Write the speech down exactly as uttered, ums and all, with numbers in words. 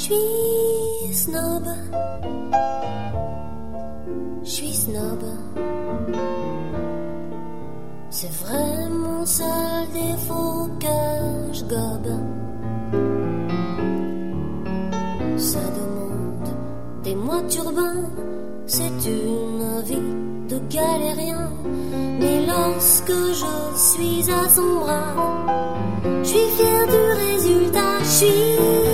suis snob, je suis snob. C'est vrai mon seul défaut que je gobe. Ça demande des mois turbains, c'est une vie de galérien. Mais lorsque je suis à son bras, je suis fier du résultat, je suis